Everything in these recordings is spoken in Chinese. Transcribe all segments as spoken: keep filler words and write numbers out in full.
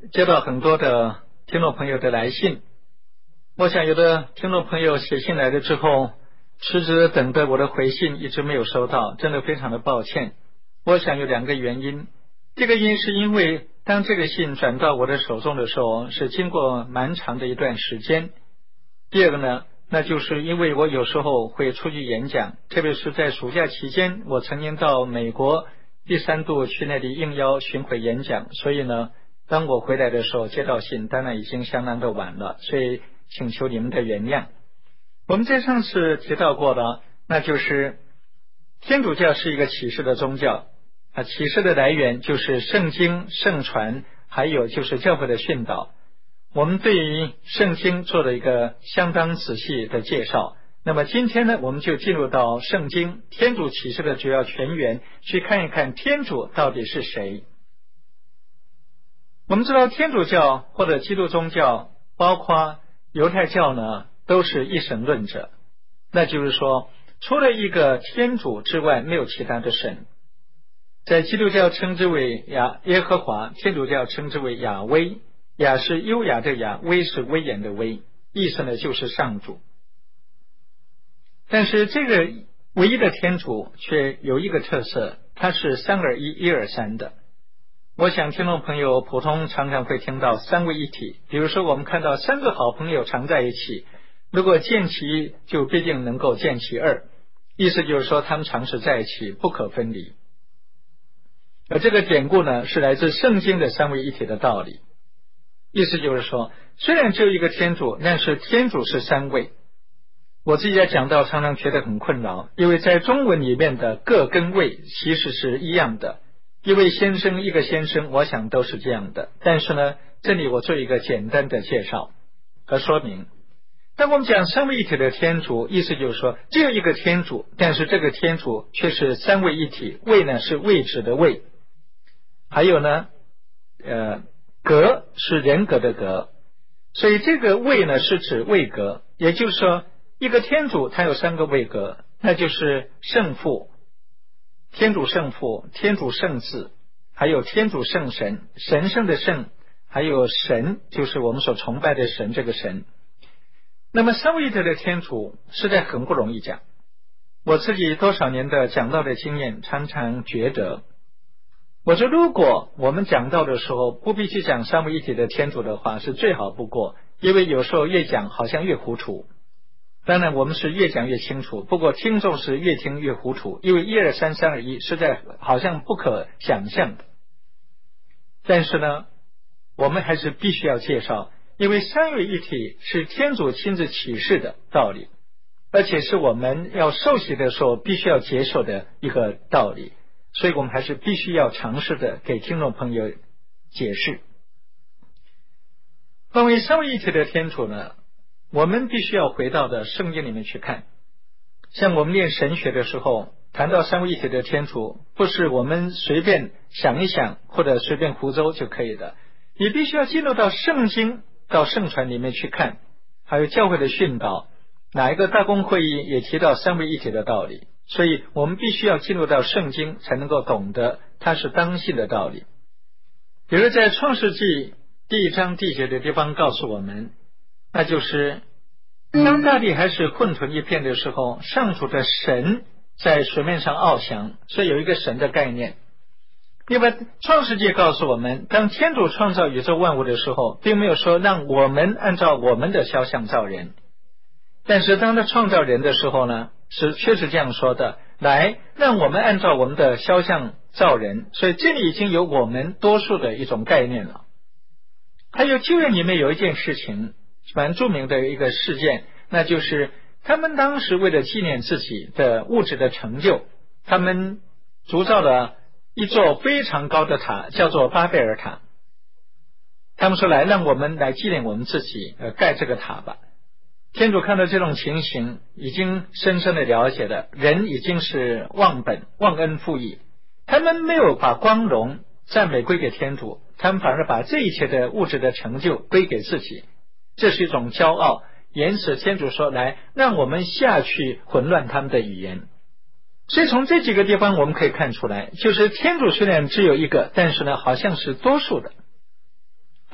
接到很多的听众朋友的来信，我想有的听众朋友写信来了之后，迟迟等着我的回信一直没有收到，真的非常的抱歉。我想有两个原因，这个原因是因为当这个信转到我的手中的时候，是经过蛮长的一段时间。第二个呢，那就是因为我有时候会出去演讲，特别是在暑假期间，我曾经到美国第三度去那里应邀巡回演讲，所以呢，当我回来的时候接到信，当然已经相当的晚了，所以请求你们的原谅。我们在上次提到过的，那就是天主教是一个启示的宗教啊，启示的来源就是圣经、圣传，还有就是教会的训导。我们对于圣经做了一个相当仔细的介绍。那么今天呢，我们就进入到圣经天主启示的主要泉源，去看一看天主到底是谁。我们知道天主教或者基督宗教，包括犹太教呢，都是一神论者，那就是说除了一个天主之外没有其他的神。在基督教称之为亚耶和华，天主教称之为亚威，亚是优雅的雅，威是威严的威，意思呢就是上主。但是这个唯一的天主却有一个特色，它是三而一，一而三的。我想听众朋友普通常常会听到三位一体，比如说我们看到三个好朋友常在一起，如果见其一就必定能够见其二，意思就是说他们常时在一起，不可分离。而这个典故呢，是来自圣经的三位一体的道理，意思就是说虽然只有一个天主，但是天主是三位。我自己在讲道常常觉得很困扰，因为在中文里面的个跟位其实是一样的，一位先生一个先生，我想都是这样的。但是呢，这里我做一个简单的介绍和说明。当我们讲三位一体的天主，意思就是说只有一个天主，但是这个天主却是三位一体。位呢是位置的位，还有呢呃，格是人格的格，所以这个位呢是指位格，也就是说一个天主他有三个位格，那就是圣父、天主圣父、天主圣子，还有天主圣神，神圣的圣，还有神，就是我们所崇拜的神，这个神。那么三位一体的天主实在很不容易讲，我自己多少年的讲道的经验，常常觉得，我说如果我们讲道的时候不必去讲三位一体的天主的话，是最好不过，因为有时候越讲好像越糊涂。当然我们是越讲越清楚，不过听众是越听越糊涂，因为一二三三二一实在好像不可想象的。但是呢，我们还是必须要介绍，因为三位一体是天主亲自启示的道理，而且是我们要受洗的时候必须要接受的一个道理，所以我们还是必须要尝试的给听众朋友解释。关于三位一体的天主呢，我们必须要回到的圣经里面去看。像我们念神学的时候，谈到三位一体的天主，不是我们随便想一想或者随便胡诌就可以的，你必须要进入到圣经到圣传里面去看，还有教会的训导，哪一个大公会议也提到三位一体的道理，所以我们必须要进入到圣经才能够懂得它是当信的道理。比如在创世纪第一章第九的地方告诉我们，那就是当大地还是混沌一片的时候，上主的神在水面上翱翔，所以有一个神的概念。另外创世纪告诉我们，当天主创造宇宙万物的时候，并没有说让我们按照我们的肖像造人，但是当他创造人的时候呢，是确实这样说的，来让我们按照我们的肖像造人，所以这里已经有我们多数的一种概念了。还有旧约里面有一件事情蛮著名的一个事件，那就是他们当时为了纪念自己的物质的成就，他们铸造了一座非常高的塔，叫做巴贝尔塔。他们说来让我们来纪念我们自己，呃，盖这个塔吧。天主看到这种情形，已经深深的了解了人已经是忘本忘恩负义，他们没有把光荣赞美归给天主，他们反而把这一切的物质的成就归给自己，这是一种骄傲。因此天主说来让我们下去混乱他们的语言。所以从这几个地方我们可以看出来，就是天主虽然只有一个，但是呢好像是多数的。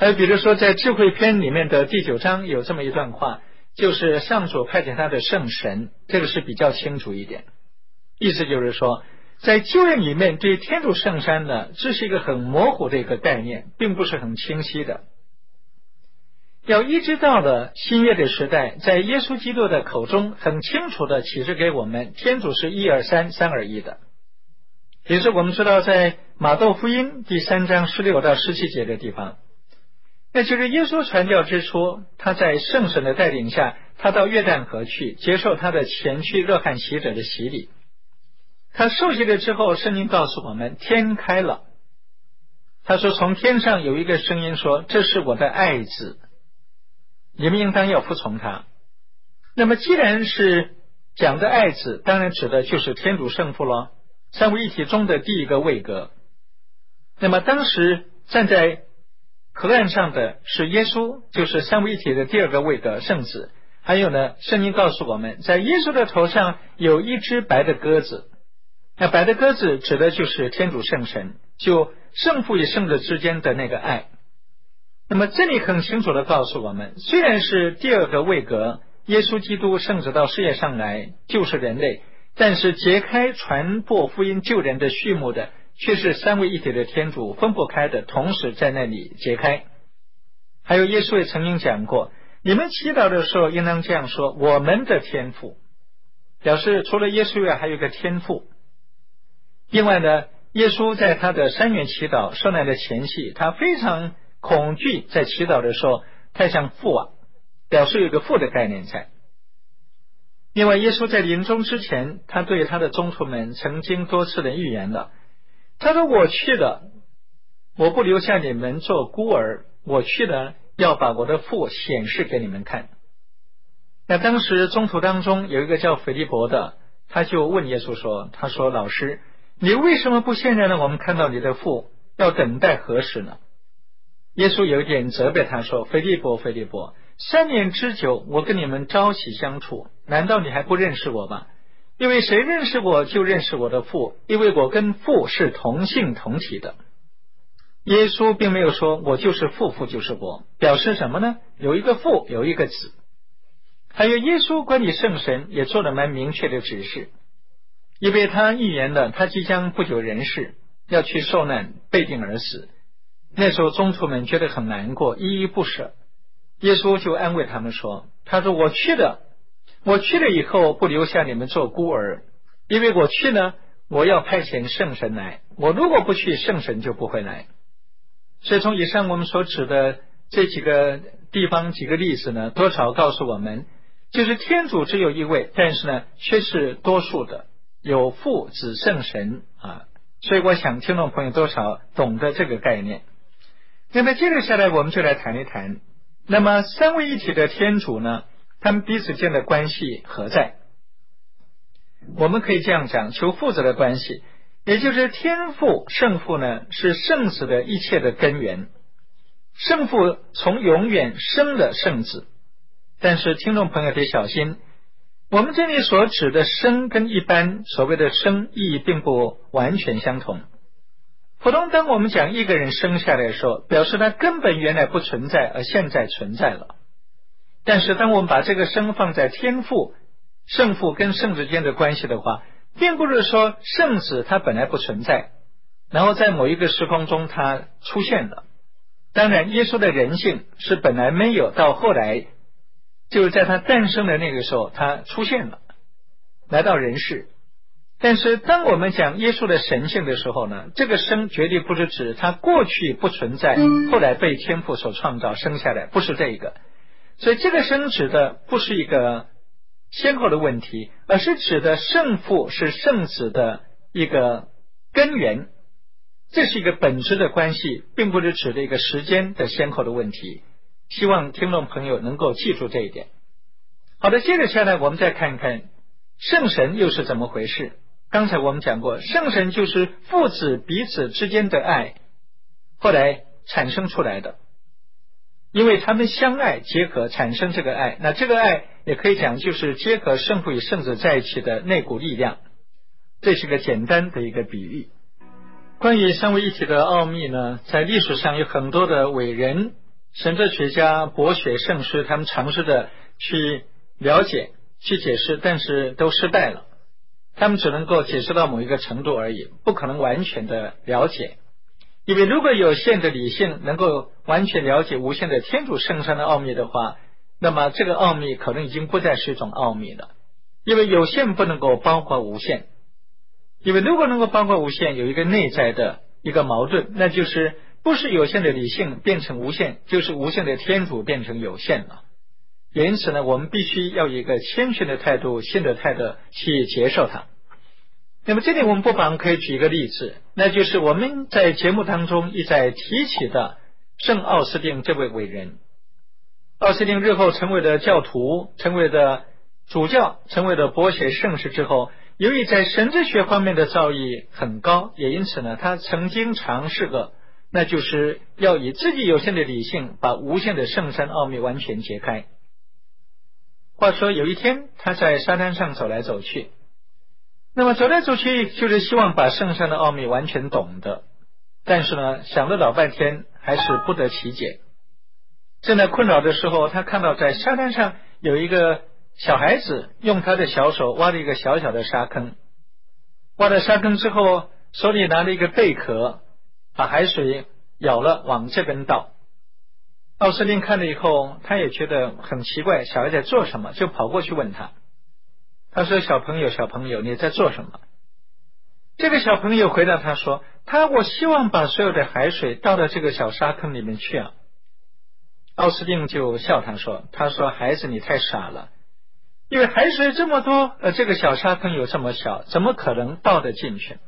还有比如说在智慧篇里面的第九章有这么一段话，就是上主派遣他的圣神，这个是比较清楚一点。意思就是说，在旧约里面对天主圣山呢，这是一个很模糊的一个概念，并不是很清晰的。要一直到了新约的时代，在耶稣基督的口中很清楚的启示给我们，天主是一而三，三而一的。也是我们知道在马窦福音第三章十六到十七节的地方，那就是耶稣传教之初，他在圣神的带领下，他到约旦河去接受他的前驱热汗洗者的洗礼。他受洗了之后，圣经告诉我们天开了，他说从天上有一个声音说，这是我的爱子，你们应当要服从他。那么既然是讲的爱子，当然指的就是天主圣父咯，三位一体中的第一个位格。那么当时站在河岸上的是耶稣，就是三位一体的第二个位格圣子。还有呢，圣经告诉我们，在耶稣的头上有一只白的鸽子，那白的鸽子指的就是天主圣神，就圣父与圣子之间的那个爱。那么这里很清楚的告诉我们，虽然是第二个位格，耶稣基督圣子到世界上来救赎人类，但是揭开传播福音救人的序幕的却是三位一体的天主，分不开的，同时在那里揭开。还有耶稣也曾经讲过，你们祈祷的时候应当这样说，我们的天父，表示除了耶稣外还有一个天父。另外呢，耶稣在他的三元祈祷受难的前夕，他非常恐惧，在祈祷的时候太像父啊，表示有一个父的概念在。另外耶稣在临终之前，他对他的宗徒们曾经多次的预言了，他说我去了，我不留下你们做孤儿，我去了要把我的父显示给你们看。那当时宗徒当中有一个叫腓利伯的，他就问耶稣说，他说老师，你为什么不现在让我们看到你的父，要等待何时呢？耶稣有一点责备他说，腓利伯腓利伯，三年之久我跟你们朝夕相处，难道你还不认识我吗？因为谁认识我就认识我的父，因为我跟父是同性同体的。耶稣并没有说我就是父，父就是我，表示什么呢？有一个父，有一个子。还有耶稣关于圣神也做了蛮明确的指示，因为他预言了他即将不久人世，要去受难，被钉而死。那时候宗徒们觉得很难过，依依不舍。耶稣就安慰他们说，他说我去了，我去了以后不留下你们做孤儿，因为我去呢，我要派遣圣神来，我如果不去，圣神就不会来。所以从以上我们所指的这几个地方几个例子呢，多少告诉我们，就是天主只有一位，但是呢却是多数的，有父子圣神啊。所以我想听众朋友多少懂得这个概念。那么接着下来我们就来谈一谈，那么三位一体的天主呢，他们彼此间的关系何在？我们可以这样讲，求父子的关系，也就是天父圣父呢是圣子的一切的根源，圣父从永远生了圣子。但是听众朋友得小心，我们这里所指的生跟一般所谓的生意义并不完全相同。普通当我们讲一个人生下来的时候，表示他根本原来不存在，而现在存在了。但是当我们把这个生放在天父圣父跟圣子间的关系的话，并不是说圣子他本来不存在，然后在某一个时空中他出现了。当然耶稣的人性是本来没有，到后来就是在他诞生的那个时候他出现了，来到人世。但是当我们讲耶稣的神性的时候呢，这个生绝对不是指他过去不存在，后来被天父所创造生下来，不是这个。所以这个生指的不是一个先后的问题，而是指的圣父是圣子的一个根源，这是一个本质的关系，并不是指的一个时间的先后的问题。希望听众朋友能够记住这一点。好的，接着下来我们再看看圣神又是怎么回事。刚才我们讲过，圣神就是父子彼此之间的爱后来产生出来的，因为他们相爱结合产生这个爱，那这个爱也可以讲就是结合圣父与圣子在一起的那股力量。这是个简单的一个比喻。关于三位一体的奥秘呢，在历史上有很多的伟人神哲学家、博学圣师他们尝试着去了解、去解释，但是都失败了。他们只能够解释到某一个程度而已，不可能完全的了解。因为如果有限的理性能够完全了解无限的天主圣山的奥秘的话，那么这个奥秘可能已经不再是一种奥秘了。因为有限不能够包括无限，因为如果能够包括无限，有一个内在的一个矛盾，那就是不是有限的理性变成无限，就是无限的天主变成有限了。也因此呢，我们必须要以一个谦逊的态度、信的态度去接受它。那么这里我们不妨可以举一个例子，那就是我们在节目当中一再提起的圣奥斯定这位伟人。奥斯定日后成为了教徒，成为了主教，成为了博学圣士之后，由于在神哲学方面的造诣很高，也因此呢，他曾经尝试过，那就是要以自己有限的理性把无限的圣山奥秘完全解开。话说有一天他在沙滩上走来走去，那么走来走去就是希望把圣山的奥秘完全懂得，但是呢想了老半天还是不得其解。正在困扰的时候，他看到在沙滩上有一个小孩子用他的小手挖了一个小小的沙坑，挖了沙坑之后手里拿了一个贝壳，把海水舀了往这边倒。奥斯定看了以后他也觉得很奇怪，小孩在做什么，就跑过去问他。他说，小朋友小朋友你在做什么？这个小朋友回答他说，他我希望把所有的海水倒到这个小沙坑里面去啊。奥斯定就笑他说，他说孩子你太傻了，因为海水这么多，呃，这个小沙坑有这么小，怎么可能倒得进去？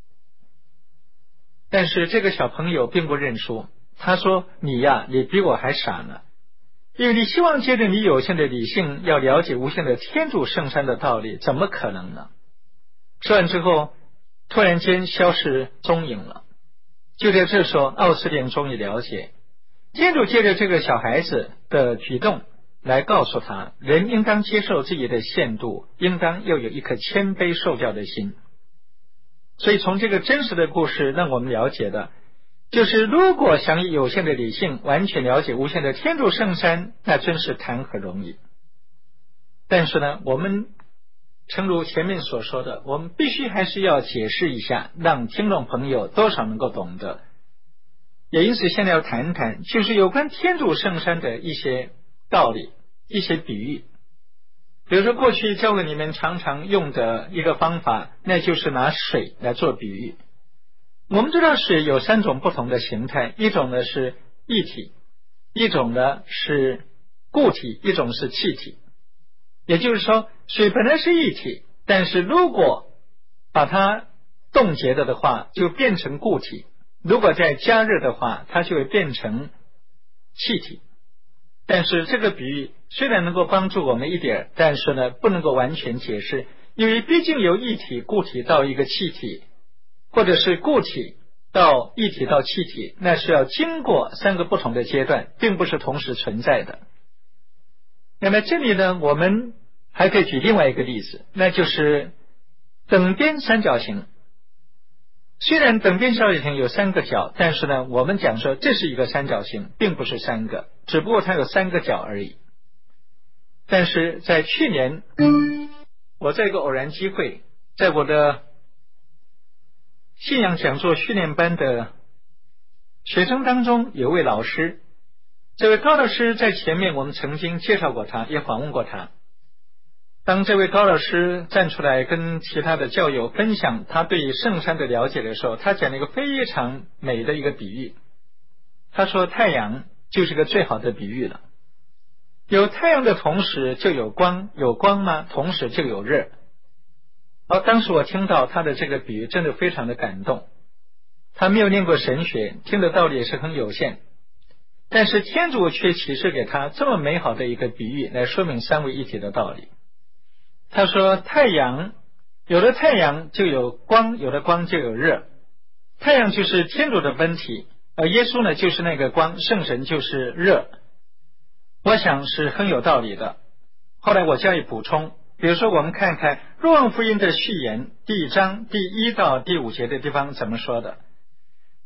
但是这个小朋友并不认输，他说你呀，你比我还傻呢，因为你希望借着你有限的理性要了解无限的天主圣山的道理，怎么可能呢？说完之后突然间消失踪影了。就在这时候，奥斯定终于了解，天主借着这个小孩子的举动来告诉他，人应当接受自己的限度，应当要有一颗谦卑受教的心。所以从这个真实的故事让我们了解的就是如果想以有限的理性完全了解无限的天主圣山，那真是谈何容易。但是呢，我们诚如前面所说的，我们必须还是要解释一下，让听众朋友多少能够懂得。也因此现在要谈谈就是有关天主圣山的一些道理，一些比喻。比如说过去教会里面常常用的一个方法，那就是拿水来做比喻。我们知道水有三种不同的形态，一种呢是液体，一种呢是固体，一种是气体。也就是说水本来是液体，但是如果把它冻结了的话就变成固体，如果再加热的话它就会变成气体。但是这个比喻虽然能够帮助我们一点，但是呢不能够完全解释，因为毕竟由液体固体到一个气体，或者是固体到液体到气体，那是要经过三个不同的阶段，并不是同时存在的。那么这里呢我们还可以举另外一个例子，那就是等边三角形。虽然等边三角形有三个角，但是呢我们讲说这是一个三角形，并不是三个，只不过它有三个角而已。但是在去年我在一个偶然机会，在我的信仰讲座训练班的学生当中有位老师，这位高老师在前面我们曾经介绍过他，也访问过他。当这位高老师站出来跟其他的教友分享他对圣山的了解的时候，他讲了一个非常美的一个比喻。他说太阳就是个最好的比喻了，有太阳的同时就有光，有光吗？同时就有热。而当时我听到他的这个比喻真的非常的感动。他没有念过神学，听的道理也是很有限，但是天主却启示给他这么美好的一个比喻来说明三位一体的道理。他说太阳，有了太阳就有光，有了光就有热。太阳就是天主的本体，而耶稣呢就是那个光，圣神就是热。我想是很有道理的。后来我加以补充，比如说我们看看若望福音的序言第一章第一到第五节的地方怎么说的。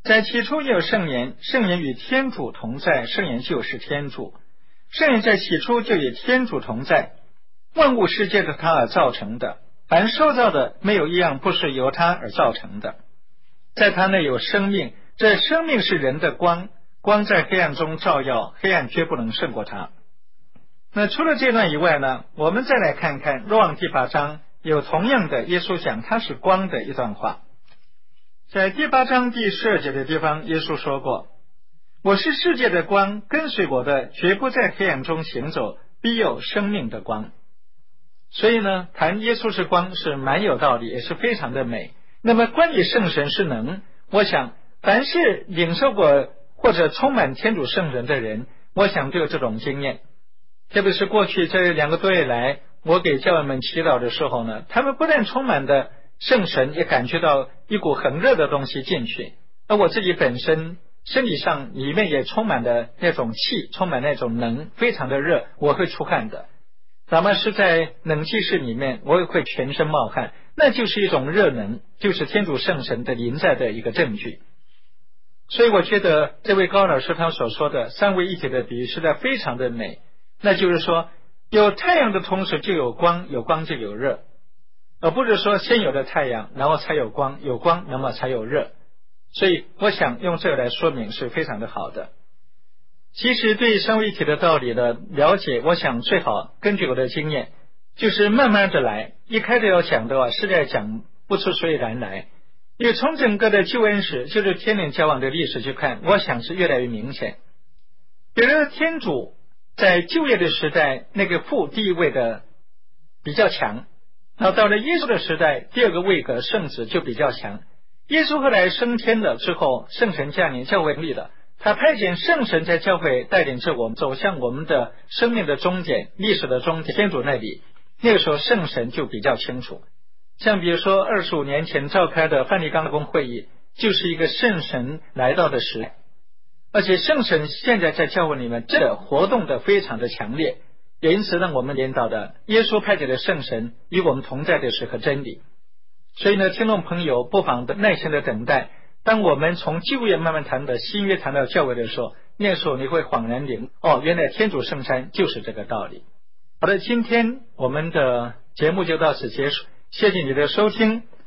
在起初也有圣言，圣言与天主同在，圣言就是天主。圣言在起初就与天主同在，万物是借着他而造成的，凡受造的没有一样不是由他而造成的。在他内有生命，这生命是人的光，光在黑暗中照耀，黑暗绝不能胜过他。那除了这段以外呢，我们再来看看若望第八章有同样的耶稣讲他是光的一段话。在第八章第十二节的地方，耶稣说过，我是世界的光，跟随我的绝不在黑暗中行走，必有生命的光。所以呢，谈耶稣是光是蛮有道理，也是非常的美。那么关于圣神是能，我想凡是领受过或者充满天主圣神的人，我想都有这种经验。特别是过去这两个多月来，我给教友们祈祷的时候呢，他们不但充满的圣神，也感觉到一股很热的东西进去，而我自己本身身体上里面也充满的那种气，充满那种能，非常的热，我会出汗的。哪怕是在冷气室里面，我也会全身冒汗，那就是一种热能，就是天主圣神的临在的一个证据。所以我觉得这位高老师他所说的三位一体的比喻实在非常的美，那就是说有太阳的同时就有光，有光就有热，而不是说先有了太阳然后才有光，有光那么才有热。所以我想用这个来说明是非常的好的。其实对三位一体的道理的了解，我想最好根据我的经验就是慢慢的来，一开始要讲的话实在讲不出所以然来，因为从整个的救恩史，就是天人交往的历史去看，我想是越来越明显。比如天主在旧约的时代，那个父第一位的比较强，然后到了耶稣的时代，第二个位格圣子就比较强。耶稣后来升天了之后，圣神降临，教会成立了，他派遣圣神在教会带领着我们走向我们的生命的终点，历史的终点，天主那里。那个时候圣神就比较清楚。像比如说二十五年前召开的梵蒂冈公会议，就是一个圣神来到的时代，而且圣神现在在教会里面真的活动的非常的强烈，也因此让我们联到的耶稣派遣的圣神与我们同在的是和真理。所以呢，听众朋友不妨的耐心的等待，当我们从旧约慢慢谈的新约谈到教会的时候，那时候你会恍然领哦，原来天主圣餐就是这个道理。好的，今天我们的节目就到此结束，谢谢你的收听。